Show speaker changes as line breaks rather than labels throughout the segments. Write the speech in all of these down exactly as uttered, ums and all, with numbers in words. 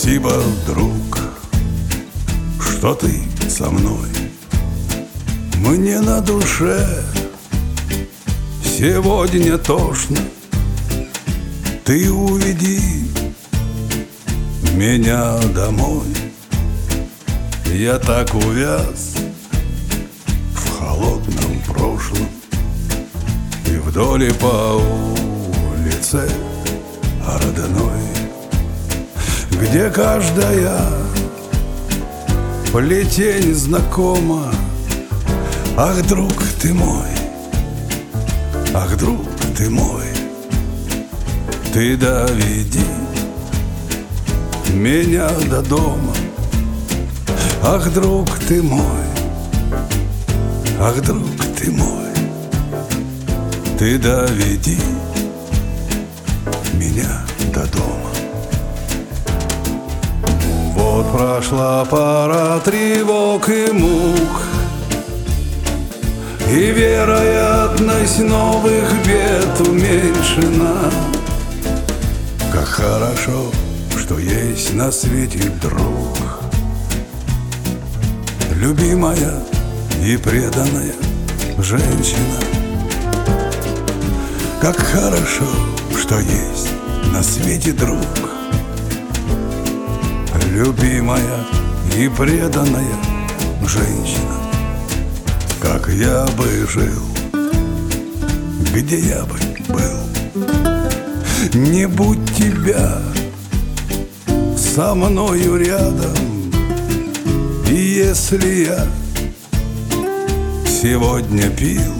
Спасибо, друг, что ты со мной. Мне на душе сегодня тошно. Ты уведи меня домой. Я так увяз в холодном прошлом, и вдоль по улице родной, где каждая плетень знакома. Ах, друг ты мой, ах, друг ты мой, ты доведи меня до дома. Ах, друг ты мой, ах, друг ты мой, ты доведи меня до дома. Вот прошла пора тревог и мук, и вероятность новых бед уменьшена. Как хорошо, что есть на свете друг, любимая и преданная женщина. Как хорошо, что есть на свете друг, любимая и преданная женщина. Как я бы жил, где я бы был, не будь тебя со мною рядом. И если я сегодня пил,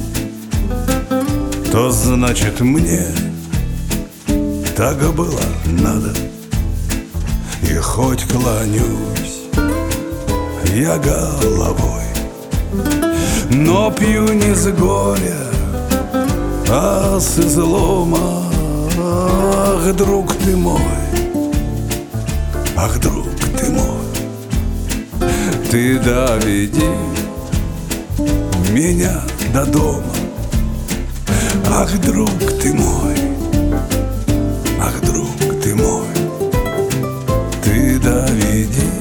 то значит мне так было надо. И хоть клонюсь я головой, но пью не с горя, а с излома. Ах, друг ты мой, ах, друг ты мой, ты доведи меня до дома. Ах, друг ты мой, ах, друг ты мой, ты доведи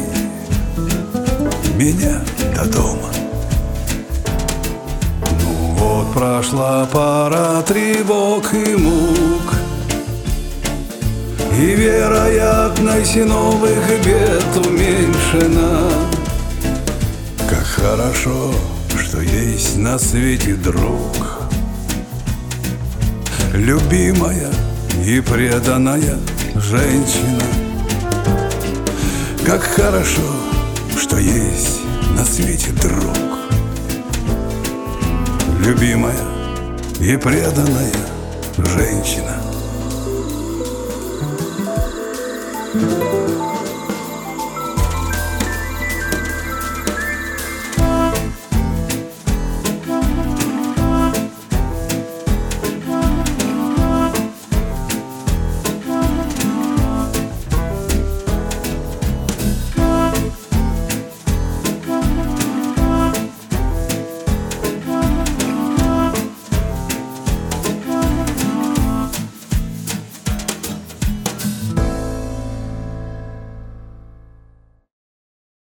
меня до дома. Ну вот прошла пора тревог и мук, и вероятность новых бед уменьшена. Как хорошо, что есть на свете друг, любимая и преданная женщина. Как хорошо, что есть на свете друг, любимая и преданная женщина.